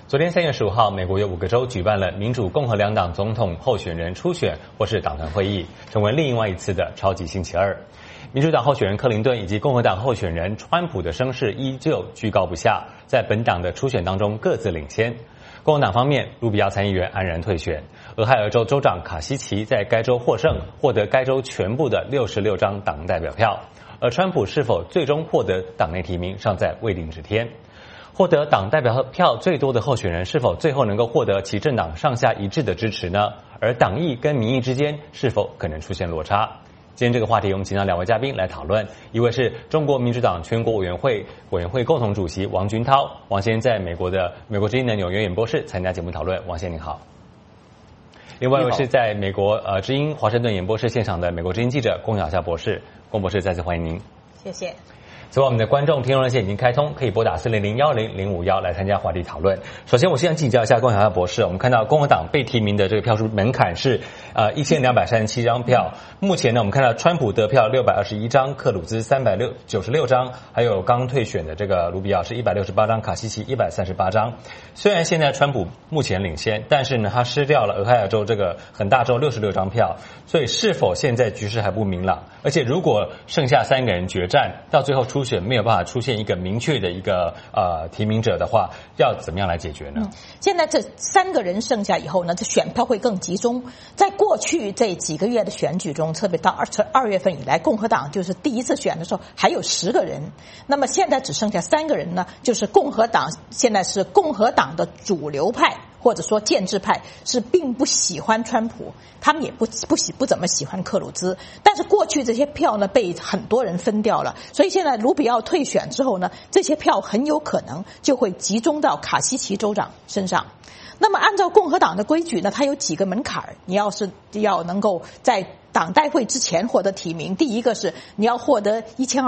昨天3月15号，美国有5个州举办了民主、共和两党总统候选人初选或是党团会议，成为另外一次的超级星期二。民主党候选人克林顿以及共和党候选人川普的声势依旧居高不下，在本党的初选当中各自领先。共和党方面，卢比奥参议员安然退选，俄亥俄州州长卡西奇在该州获胜，获得该州全部的66张党代表票，而川普是否最终获得党内提名尚在未定之天。获得党代表票最多的候选人是否最后能够获得其政党上下一致的支持呢？而党意跟民意之间是否可能出现落差？今天这个话题，我们请到2位嘉宾来讨论。一位是中国民主党全国委员会共同主席王军涛，王先在美国之音的纽约演播室参加节目讨论。王先您好。另外一位是在美国之音华盛顿演播室现场的美国之音记者龚晓夏博士，龚博士再次欢迎您。 谢谢。 此外，我们的观众听众热线已经开通，可以拨打400-1001来参加话题讨论。首先，我先请教一下龚晓夏博士，我们看到共和党被提名的这个票数门槛是1237张票。目前呢，我们看到川普得票621张，克鲁兹396张，还有刚退选的这个卢比奥是168张，卡西奇138张。虽然现在川普目前领先，但是呢，他失掉了俄亥俄州这个很大州66张票，所以是否现在局势还不明朗？而且如果剩下3个人决战，到最后初选没有办法出现一个明确的一个提名者的话，要怎么样来解决呢？ 现在这3个人剩下以后呢，这选票会更集中。在过去这几个月的选举中，特别到2月份以来，共和党就是第一次选的时候还有10个人，那么现在只剩下3个人呢，就是共和党现在是共和党的主流派或者说建制派是并不喜欢川普，他们也不怎么喜欢克鲁兹，但是过去这些票呢被很多人分掉了，所以现在卢比奥退选之后呢，这些票很有可能就会集中到卡西奇州长身上。那么按照共和党的规矩呢，它有几个门槛，你要能够在党代会之前获得提名。第一个是你要获得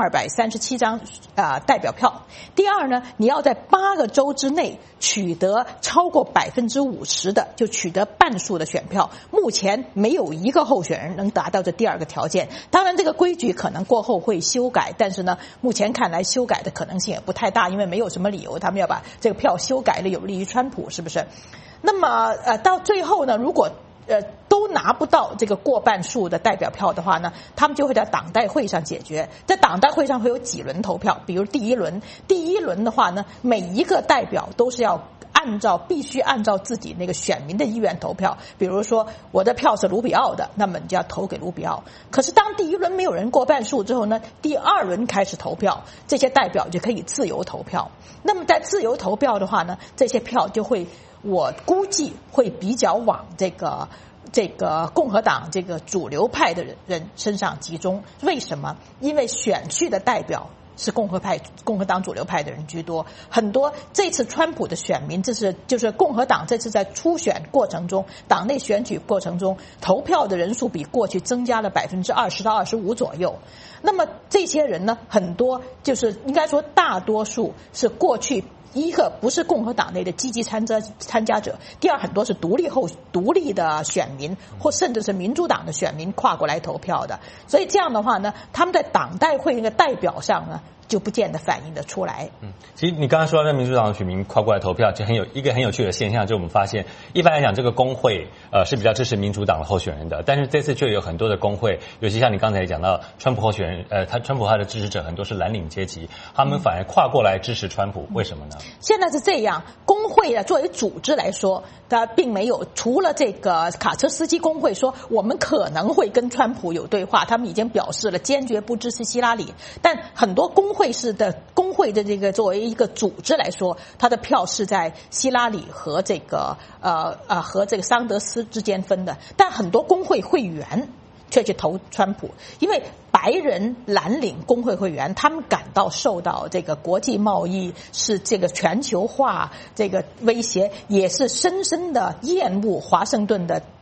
1237张代表票，第二呢，你要在8个州之内取得超过50%的，就取得半数的选票。目前没有一个候选人能达到这第2个条件。当然这个规矩可能过后会修改，但是呢，目前看来修改的可能性也不太大，因为没有什么理由他们要把这个票修改的有利于川普，是不是？那么到最后呢，如果都拿不到这个过半数的代表票的话呢，他们就会在党代会上解决。在党代会上会有几轮投票，比如第一轮的话呢，每一个代表都是要必须按照自己那个选民的意愿投票。比如说我的票是卢比奥的，那么你就要投给卢比奥。可是当第一轮没有人过半数之后呢，第2轮开始投票，这些代表就可以自由投票。那么在自由投票的话呢，这些票就会，我估计会比较往这个共和党这个主流派的人身上集中。为什么？因为选区的代表是共和党主流派的人居多，很多这次川普的选民，就是共和党这次在初选过程中，党内选举过程中投票的人数比过去增加了20%到25%左右。那么这些人呢，很多就是应该说大多数是过去一个不是共和党内的积极参加者，第二很多是独立的选民或甚至是民主党的选民跨过来投票的，所以这样的话呢，他们在党代会那个代表上呢就不见得反映得出来。 其实你刚刚说到民主党的选民跨过来投票，就一个很有趣的现象，就是我们发现一般来讲这个工会是比较支持民主党的候选人的，但是这次却有很多的工会，尤其像你刚才讲到川普候选人，川普他的支持者很多是蓝领阶级，他们反而跨过来支持川普，为什么呢？ 现在是这样，工会啊作为组织来说，它并没有，除了这个卡车司机工会说我们可能会跟川普有对话，他们已经表示了坚决不支持希拉里，但很多工会的这个作为一个组织来说，他的票是在希拉里和这个桑德斯之间分的，但很多工会会员却去投川普，因为白人蓝领工会会员他们感到受到这个国际贸易是这个全球化这个威胁，也是深深的厌恶华盛顿的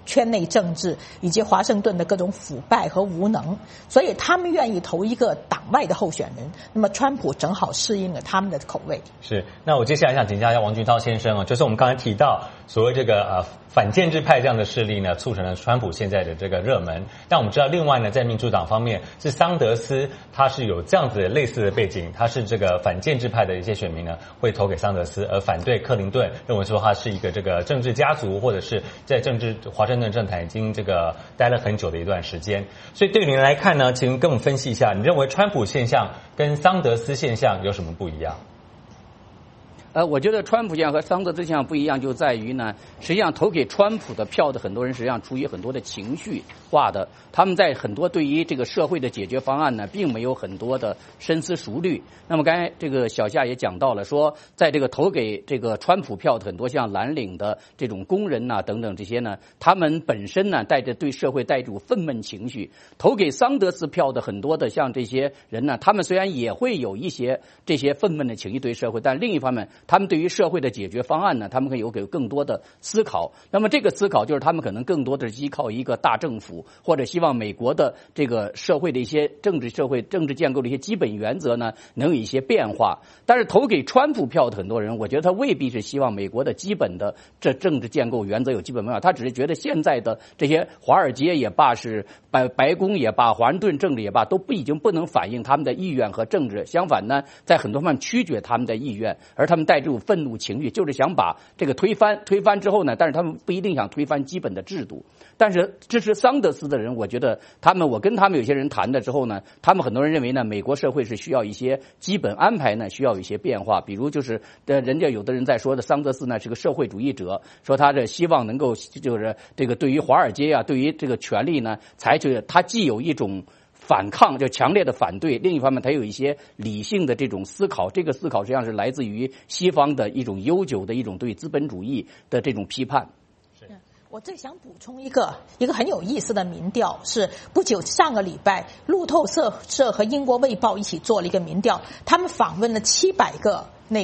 圈内政治以及华盛顿的各种腐败和无能，所以他们愿意投一个党外的候选人。那么川普正好适应了他们的口味。 是，那我接下来想请教一下王俊涛先生就是我们刚才提到所谓这个反建制派这样的势力呢，促成了川普现在的这个热门。但我们知道，另外呢，在民主党方面是桑德斯，他是有这样子类似的背景，他是这个反建制派的一些选民呢会投给桑德斯，而反对克林顿，认为说他是一个这个政治家族，或者是在华盛顿政坛已经这个待了很久的一段时间。所以对您来看呢，请跟我们分析一下，你认为川普现象跟桑德斯现象有什么不一样？ 我觉得川普现象和桑德斯现象不一样，就在于呢，实际上投给川普的票的很多人，实际上出于很多的情绪化的，他们在很多对于这个社会的解决方案呢，并没有很多的深思熟虑。那么刚才这个小夏也讲到了，说在这个投给这个川普票的很多像蓝领的这种工人呐等等这些呢，他们本身呢带着对社会带着愤懑情绪，投给桑德斯票的很多的像这些人呢，他们虽然也会有一些这些愤懑的情绪对社会，但另一方面，他们对于社会的解决方案呢，他们可以有更多的思考。那么这个思考就是他们可能更多的是依靠一个大政府，或者希望美国的这个社会的一些政治建构的一些基本原则呢，能有一些变化。但是投给川普票的很多人，我觉得他未必是希望美国的基本的这政治建构原则有基本变化，他只是觉得现在的这些华尔街也罢，是白宫也罢，华盛顿政治也罢，都已经不能反映他们的意愿和政治。相反呢，在很多方面曲解他们的意愿，而他们带这种愤怒情绪，就是想把这个推翻之后呢，但是他们不一定想推翻基本的制度。但是支持桑德斯的人，我觉得我跟他们有些人谈的之后呢，他们很多人认为呢，美国社会是需要一些基本安排呢，需要一些变化。比如就是人家有的人在说的桑德斯呢是个社会主义者，说他这希望能够就是这个对于华尔街啊，对于这个权力呢，采取他既有一种反抗，就强烈的反对，另一方面他有一些理性的这种思考，这个思考实际上是来自于西方的一种悠久的一种对资本主义的这种批判。 我最想补充一个很有意思的民调，是不久上个礼拜路透社和英国卫报一起做了一个民调，他们访问了700个那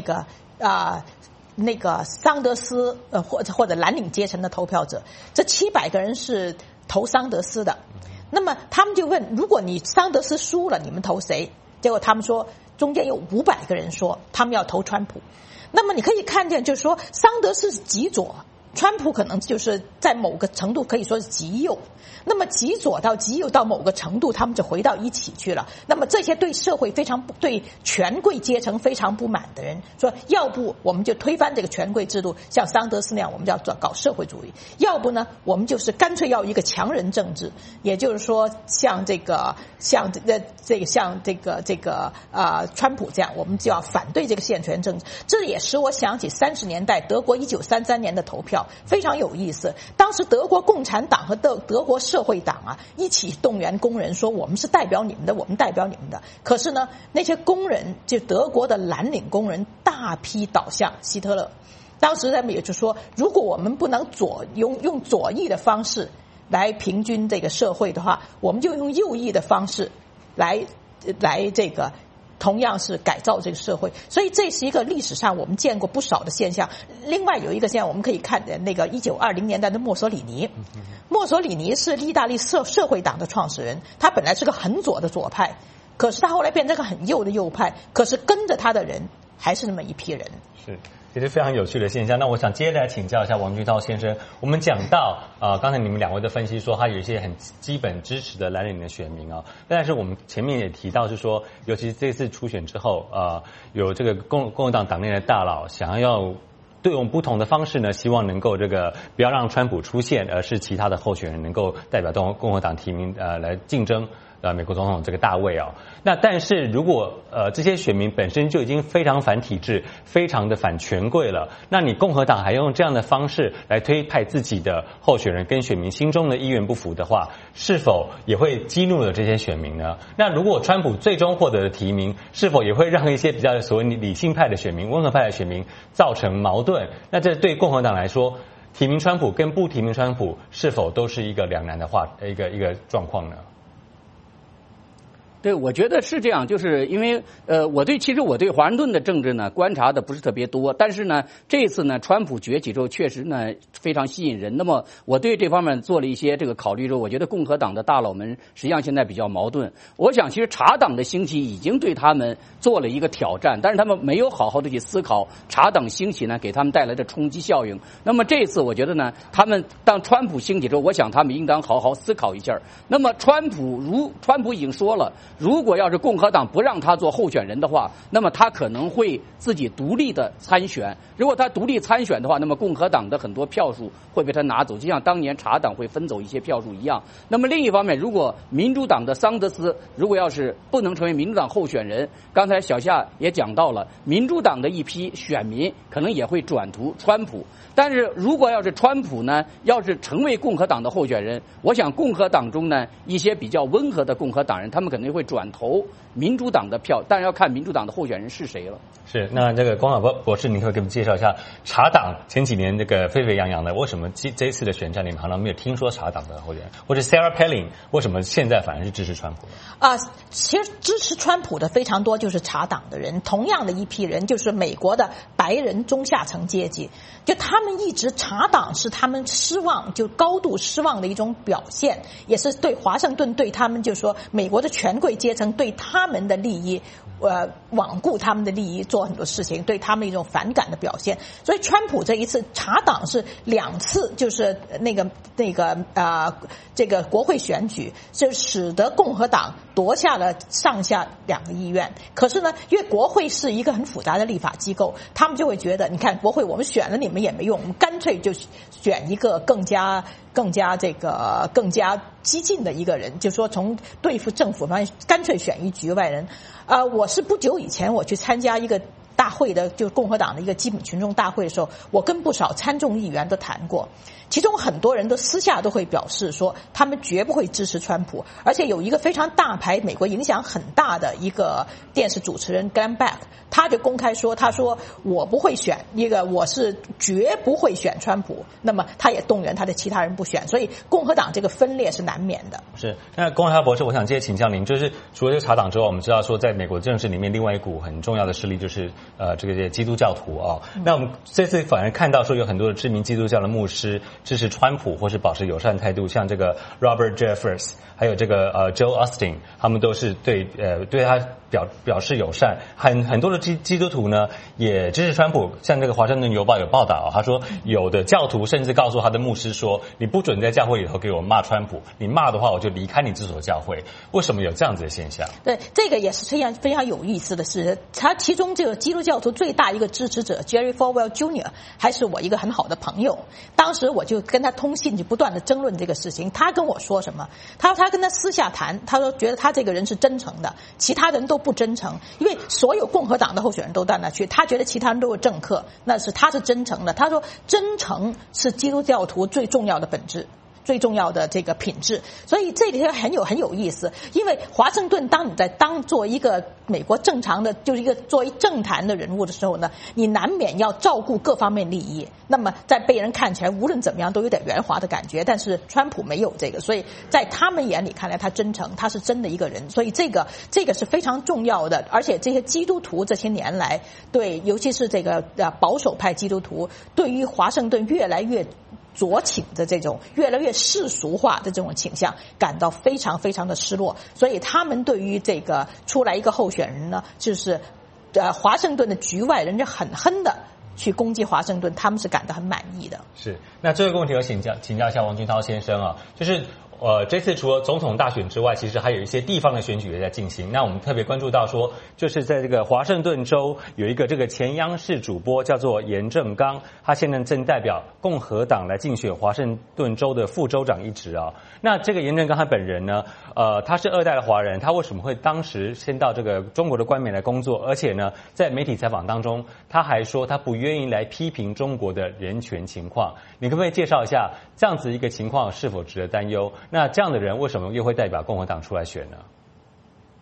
个桑德斯或者蓝领阶层的投票者，这700个人是投桑德斯的。那么他们就问，如果你桑德斯输了，你们投谁？结果他们说，中间有500个人说他们要投川普。那么你可以看见，就是说桑德斯是极左，川普可能就是在某个程度可以说是极右。那么极左到极右到某个程度，他们就回到一起去了。那么这些对社会对权贵阶层非常不满的人说，要不我们就推翻这个权贵制度，像桑德斯那样，我们就要搞社会主义；要不呢，我们就是干脆要一个强人政治，也就是说像川普这样，我们就要反对这个限权政治。这也使我想起30年代德国1933年的投票，非常有意思。当时德国共产党和德国社会党啊一起动员工人说，我们是代表你们的，我们代表你们的。可是呢，那些工人就德国的蓝领工人大批倒向希特勒。当时他们也就说，如果我们不能用左翼的方式来平均这个社会的话，我们就用右翼的方式来这个同样是改造这个社会。所以这是一个历史上我们见过不少的现象。另外有一个现象，我们可以看那个1920年代的墨索里尼。墨索里尼是意大利社会党的创始人，他本来是个很左的左派，可是他后来变成个很右的右派，可是跟着他的人还是那么一批人。 是，这是非常有趣的现象。那我想接着来请教一下王俊涛先生，我们讲到刚才你们2位的分析说，他有一些很基本支持的蓝领的选民啊，但是我们前面也提到是说，尤其是这次初选之后，有这个共和党党内的大佬想要对用不同的方式呢，希望能够这个不要让川普出现，而是其他的候选人能够代表共和党提名来竞争美国总统这个大位啊。那但是如果这些选民本身就已经非常反体制，非常的反权贵了，那你共和党还用这样的方式来推派自己的候选人，跟选民心中的意愿不符的话，是否也会激怒了这些选民呢？那如果川普最终获得的提名，是否也会让一些比较所谓理性派的选民、温和派的选民造成矛盾？那这对共和党来说，提名川普跟不提名川普是否都是一个两难的一个状况呢？ 对，我觉得是这样，就是因为其实我对华盛顿的政治呢观察的不是特别多，但是呢这次呢川普崛起之后确实呢非常吸引人。那么我对这方面做了一些这个考虑之后，我觉得共和党的大佬们实际上现在比较矛盾。我想其实茶党的兴起已经对他们做了一个挑战，但是他们没有好好的去思考茶党兴起呢给他们带来的冲击效应。那么这次我觉得呢，他们当川普兴起之后，我想他们应当好好思考一下。那么川普已经说了，如果要是共和党不让他做候选人的话，那么他可能会自己独立的参选。如果他独立参选的话，那么共和党的很多票数会被他拿走，就像当年茶党会分走一些票数一样。那么另一方面，如果民主党的桑德斯如果要是不能成为民主党候选人，刚才小夏也讲到了，民主党的一批选民可能也会转投川普。但是如果要是川普呢，要是成为共和党的候选人，我想共和党中呢一些比较温和的共和党人，他们肯定会转投民主党的票，但是要看民主党的候选人是谁了。 是，那这个光老博士，您可以给我们介绍一下茶党前几年这个沸沸扬扬的，为什么这一次的选战里面好像没有听说茶党的候选人，或者 Sarah Palin 为什么现在反而是支持川普的？ 其实支持川普的非常多就是茶党的人，同样的一批人就是美国的白人中下层阶级，就他们一直茶党是他们失望，就高度失望的一种表现，也是对华盛顿对他们就说美国的权贵阶层对他们的利益罔顾他们的利益做很多事情，对他们一种反感的表现。所以川普这一次茶党是2次就是这个国会选举，就使得共和党夺下了上下2个议院。可是呢，因为国会是一个很复杂的立法机构，他们就会觉得你看国会我们选了你们也没用，我们干脆就选一个更加激进的一个人，就说从对付政府方面干脆选一局外人。我是不久以前我去参加一个大会的，就是共和党的一个基本群众大会的时候，我跟不少参众议员都谈过，其中很多人都私下都会表示说他们绝不会支持川普，而且有一个非常大牌美国影响很大的一个电视主持人 Glenn Beck， 他就公开说，他说我不会选我是绝不会选川普，那么他也动员他的其他人不选，所以共和党这个分裂是难免的。 是，那龚海博士，我想接着请教您，就是除了这个茶党之外，我们知道说在美国政治里面另外一股很重要的势力就是这个基督教徒啊。那我们这次反而看到说有很多的知名基督教的牧师支持川普或是保持友善态度，像这个 Robert Jeffress 还有这个Joel Osteen， 他们都是对他表示友善。很多的基督徒呢也支持川普，像这个华盛顿邮报有报道，他说有的教徒甚至告诉他的牧师说，你不准在教会里头给我骂川普，你骂的话我就离开你这所教会。为什么有这样子的现象？ 对，这个也是非常有意思的是，他其中这个基督教徒最大一个支持者 Jerry Falwell Jr. 还是我一个很好的朋友，当时我就跟他通信，就不断的争论这个事情。他跟我说什么？他跟他私下谈，他说觉得他这个人是真诚的，其他人都不真诚，因为所有共和党的候选人都到那去，他觉得其他人都是政客，他是真诚的。他说真诚是基督教徒最重要的本质，最重要的这个品质。所以这里头很有意思，因为华盛顿当你在做一个美国正常的就是一个作为政坛的人物的时候呢，你难免要照顾各方面利益，那么在被人看起来无论怎么样都有点圆滑的感觉，但是川普没有这个，所以在他们眼里看来他真诚，他是真的一个人，所以这个是非常重要的。而且这些基督徒这些年来对，尤其是这个保守派基督徒对于华盛顿越来越左倾的这种越来越世俗化的这种倾向感到非常非常的失落，所以他们对于这个出来一个候选人呢，就是华盛顿的局外人就狠狠的去攻击华盛顿，他们是感到很满意的。 是，那最后一个问题我请教一下王俊涛先生啊，就是这次除了总统大选之外，其实还有一些地方的选举也在进行。那我们特别关注到说，就是在这个华盛顿州有一个这个前央视主播叫做严正刚，他现在正代表共和党来竞选华盛顿州的副州长一职啊。那这个严正刚他本人呢，他是2代的华人，他为什么会当时先到这个中国的官媒来工作？而且呢，在媒体采访当中，他还说他不愿意来批评中国的人权情况。你可不可以介绍一下这样子一个情况是否值得担忧？那这样的人为什么又会代表共和党出来选呢？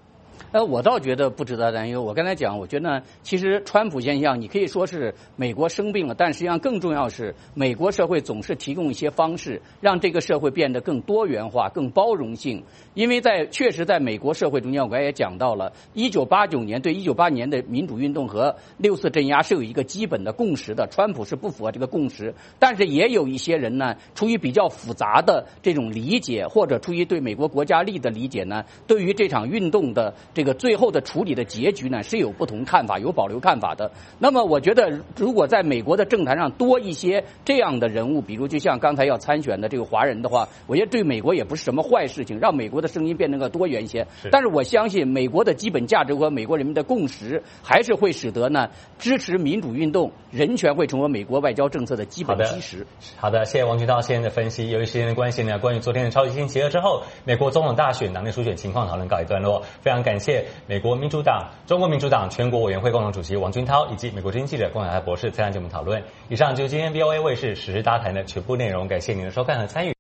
我倒觉得不值得担忧。我刚才讲，我觉得呢，其实川普现象，你可以说是美国生病了，但实际上更重要是，美国社会总是提供一些方式，让这个社会变得更多元化、更包容性。因为确实在美国社会中间，我刚才也讲到了，1989年对1988年的民主运动和6·4镇压是有一个基本的共识的，川普是不符合这个共识，但是也有一些人呢，出于比较复杂的这种理解，或者出于对美国国家利益的理解呢，对于这场运动的这个最后的处理的结局呢，是有不同看法、有保留看法的。那么，我觉得如果在美国的政坛上多一些这样的人物，比如就像刚才要参选的这个华人的话，我觉得对美国也不是什么坏事情，让美国的声音变得更多元些。但是我相信美国的基本价值和美国人民的共识，还是会使得呢支持民主运动、人权会成为美国外交政策的基本基石。 好的，谢谢王军涛先生的分析。由于时间的关系呢，关于昨天的超级星期二之后，美国总统大选党内初选情况讨论告一段落。非常感谢美国民主党、中国民主党全国委员会共同主席王军涛以及美国之音记者龚海博士参加节目讨论。以上就是今天 VOA 卫视时事大谈的全部内容，感谢您的收看和参与。